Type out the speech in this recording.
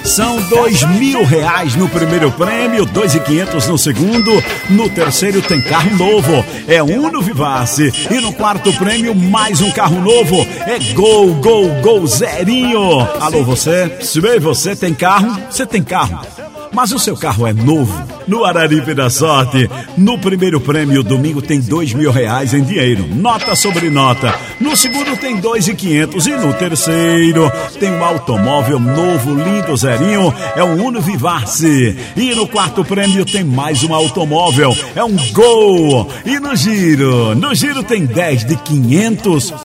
São R$2.000 no primeiro prêmio, 2.500 no segundo. No terceiro tem carro novo, é Uno Vivace. E no quarto prêmio, mais um carro novo, é Gol zerinho. Alô, você? Se bem você tem carro, você tem carro, mas o seu carro é novo. No Araripe da Sorte, no primeiro prêmio, domingo, tem R$2.000 em dinheiro, nota sobre nota. No segundo tem 2.500 e no terceiro tem um automóvel novo, lindo, zerinho, é um Uno Vivace. E no quarto prêmio tem mais um automóvel, é um Gol. E no giro tem 10 de 500